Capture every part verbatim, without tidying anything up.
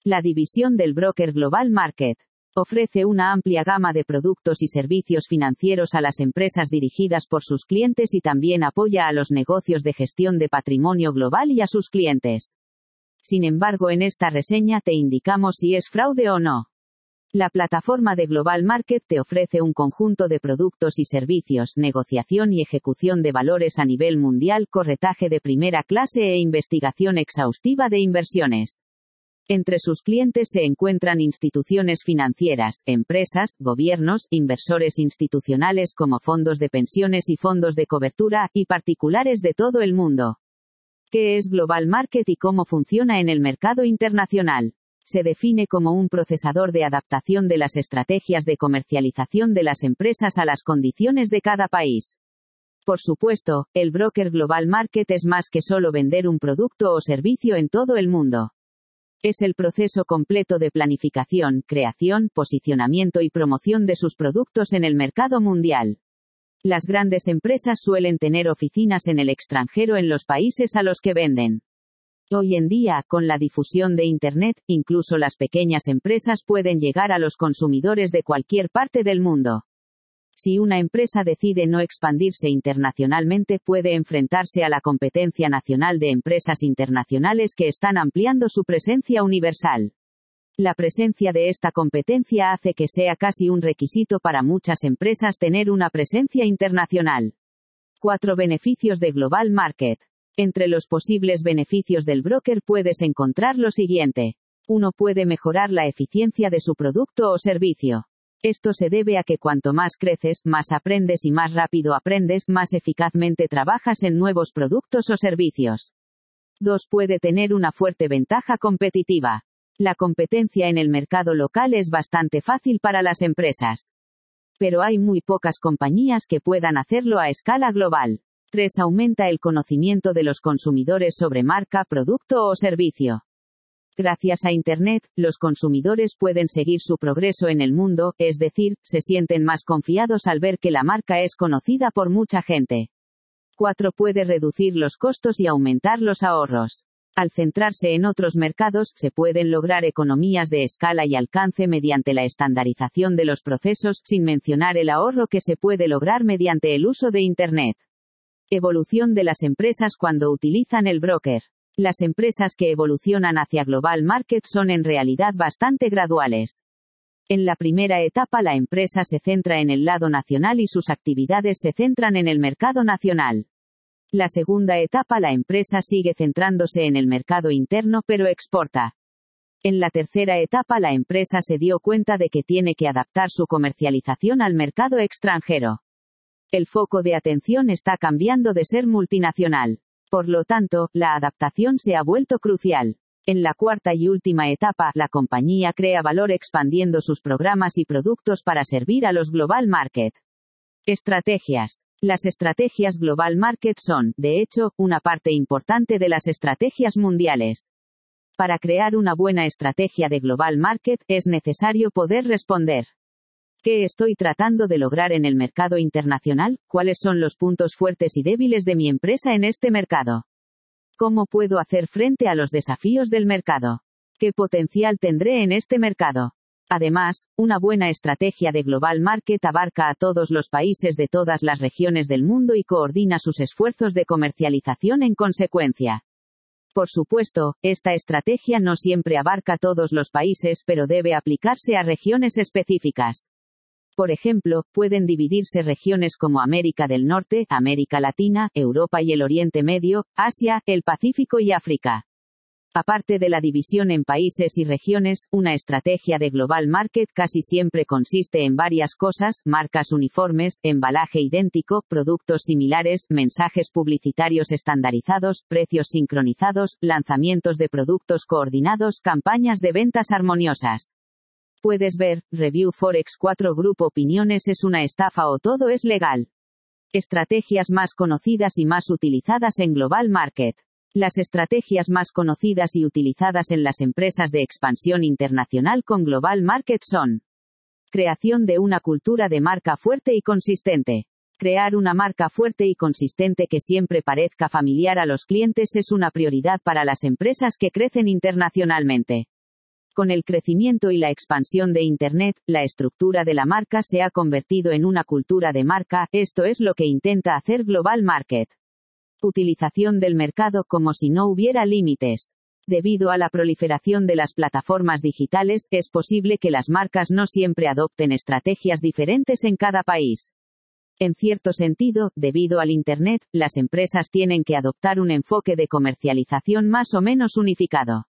La división del broker Global Market ofrece una amplia gama de productos y servicios financieros a las empresas dirigidas por sus clientes y también apoya a los negocios de gestión de patrimonio global y a sus clientes. Sin embargo, en esta reseña te indicamos si es fraude o no. La plataforma de Global Market te ofrece un conjunto de productos y servicios, negociación y ejecución de valores a nivel mundial, corretaje de primera clase e investigación exhaustiva de inversiones. Entre sus clientes se encuentran instituciones financieras, empresas, gobiernos, inversores institucionales como fondos de pensiones y fondos de cobertura, y particulares de todo el mundo. ¿Qué es Global Market y cómo funciona en el mercado internacional? Se define como un procesador de adaptación de las estrategias de comercialización de las empresas a las condiciones de cada país. Por supuesto, el broker Global Market es más que solo vender un producto o servicio en todo el mundo. Es el proceso completo de planificación, creación, posicionamiento y promoción de sus productos en el mercado mundial. Las grandes empresas suelen tener oficinas en el extranjero en los países a los que venden. Hoy en día, con la difusión de Internet, incluso las pequeñas empresas pueden llegar a los consumidores de cualquier parte del mundo. Si una empresa decide no expandirse internacionalmente, puede enfrentarse a la competencia nacional de empresas internacionales que están ampliando su presencia universal. La presencia de esta competencia hace que sea casi un requisito para muchas empresas tener una presencia internacional. cuatro Beneficios de Global Market. Entre los posibles beneficios del broker puedes encontrar lo siguiente. uno Puede mejorar la eficiencia de su producto o servicio. Esto se debe a que cuanto más creces, más aprendes y más rápido aprendes, más eficazmente trabajas en nuevos productos o servicios. dos Puede tener una fuerte ventaja competitiva. La competencia en el mercado local es bastante fácil para las empresas. Pero hay muy pocas compañías que puedan hacerlo a escala global. tres Aumenta el conocimiento de los consumidores sobre marca, producto o servicio. Gracias a Internet, los consumidores pueden seguir su progreso en el mundo, es decir, se sienten más confiados al ver que la marca es conocida por mucha gente. cuatro Puede reducir los costos y aumentar los ahorros. Al centrarse en otros mercados, se pueden lograr economías de escala y alcance mediante la estandarización de los procesos, sin mencionar el ahorro que se puede lograr mediante el uso de Internet. Evolución de las empresas cuando utilizan el broker. Las empresas que evolucionan hacia Global Market son en realidad bastante graduales. En la primera etapa la empresa se centra en el lado nacional y sus actividades se centran en el mercado nacional. La segunda etapa la empresa sigue centrándose en el mercado interno pero exporta. En la tercera etapa la empresa se dio cuenta de que tiene que adaptar su comercialización al mercado extranjero. El foco de atención está cambiando de ser multinacional. Por lo tanto, la adaptación se ha vuelto crucial. En la cuarta y última etapa, la compañía crea valor expandiendo sus programas y productos para servir a los Global Market. Estrategias. Las estrategias Global Market son, de hecho, una parte importante de las estrategias mundiales. Para crear una buena estrategia de Global Market, es necesario poder responder. ¿Qué estoy tratando de lograr en el mercado internacional? ¿Cuáles son los puntos fuertes y débiles de mi empresa en este mercado? ¿Cómo puedo hacer frente a los desafíos del mercado? ¿Qué potencial tendré en este mercado? Además, una buena estrategia de Global Market abarca a todos los países de todas las regiones del mundo y coordina sus esfuerzos de comercialización en consecuencia. Por supuesto, esta estrategia no siempre abarca todos los países pero debe aplicarse a regiones específicas. Por ejemplo, pueden dividirse regiones como América del Norte, América Latina, Europa y el Oriente Medio, Asia, el Pacífico y África. Aparte de la división en países y regiones, una estrategia de Global Market casi siempre consiste en varias cosas: marcas uniformes, embalaje idéntico, productos similares, mensajes publicitarios estandarizados, precios sincronizados, lanzamientos de productos coordinados, campañas de ventas armoniosas. Puedes ver, Review Forex cuatro Group Opiniones es una estafa o todo es legal. Estrategias más conocidas y más utilizadas en Global Market. Las estrategias más conocidas y utilizadas en las empresas de expansión internacional con Global Market son: creación de una cultura de marca fuerte y consistente. Crear una marca fuerte y consistente que siempre parezca familiar a los clientes es una prioridad para las empresas que crecen internacionalmente. Con el crecimiento y la expansión de Internet, la estructura de la marca se ha convertido en una cultura de marca, esto es lo que intenta hacer Global Market. Utilización del mercado como si no hubiera límites. Debido a la proliferación de las plataformas digitales, es posible que las marcas no siempre adopten estrategias diferentes en cada país. En cierto sentido, debido al Internet, las empresas tienen que adoptar un enfoque de comercialización más o menos unificado.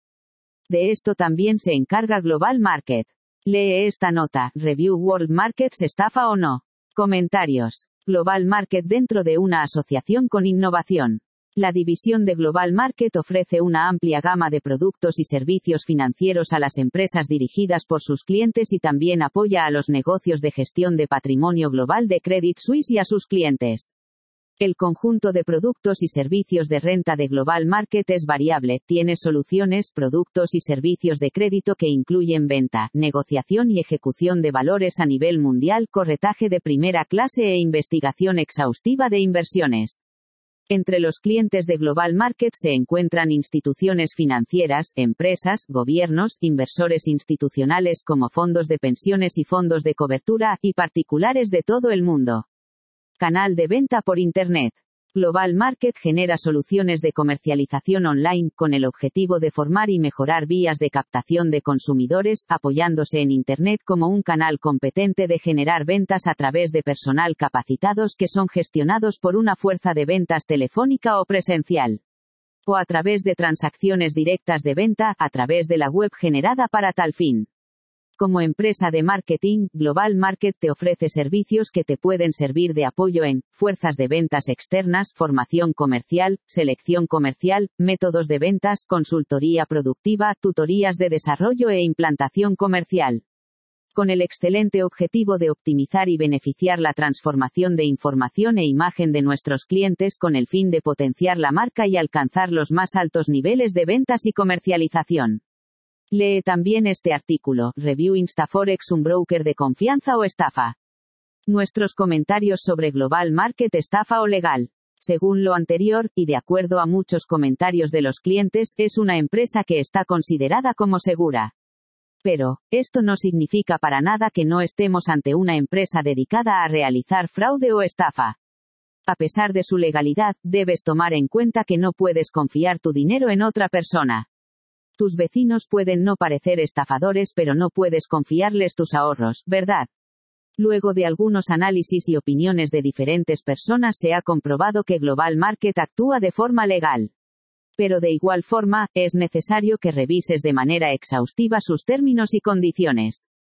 De esto también se encarga Global Market. Lee esta nota, Review World Markets, ¿estafa o no? Comentarios. Global Market dentro de una asociación con innovación. La división de Global Market ofrece una amplia gama de productos y servicios financieros a las empresas dirigidas por sus clientes y también apoya a los negocios de gestión de patrimonio global de Credit Suisse y a sus clientes. El conjunto de productos y servicios de renta de Global Market es variable, tiene soluciones, productos y servicios de crédito que incluyen venta, negociación y ejecución de valores a nivel mundial, corretaje de primera clase e investigación exhaustiva de inversiones. Entre los clientes de Global Market se encuentran instituciones financieras, empresas, gobiernos, inversores institucionales como fondos de pensiones y fondos de cobertura, y particulares de todo el mundo. Canal de venta por Internet. Global Market genera soluciones de comercialización online, con el objetivo de formar y mejorar vías de captación de consumidores, apoyándose en Internet como un canal competente de generar ventas a través de personal capacitados que son gestionados por una fuerza de ventas telefónica o presencial. O a través de transacciones directas de venta, a través de la web generada para tal fin. Como empresa de marketing, Global Market te ofrece servicios que te pueden servir de apoyo en fuerzas de ventas externas, formación comercial, selección comercial, métodos de ventas, consultoría productiva, tutorías de desarrollo e implantación comercial. Con el excelente objetivo de optimizar y beneficiar la transformación de información e imagen de nuestros clientes con el fin de potenciar la marca y alcanzar los más altos niveles de ventas y comercialización. Lee también este artículo, Review Instaforex, un broker de confianza o estafa. Nuestros comentarios sobre Global Market, estafa o legal. Según lo anterior, y de acuerdo a muchos comentarios de los clientes, es una empresa que está considerada como segura. Pero, esto no significa para nada que no estemos ante una empresa dedicada a realizar fraude o estafa. A pesar de su legalidad, debes tomar en cuenta que no puedes confiar tu dinero en otra persona. Tus vecinos pueden no parecer estafadores, pero no puedes confiarles tus ahorros, ¿verdad? Luego de algunos análisis y opiniones de diferentes personas se ha comprobado que Global Market actúa de forma legal. Pero de igual forma, es necesario que revises de manera exhaustiva sus términos y condiciones.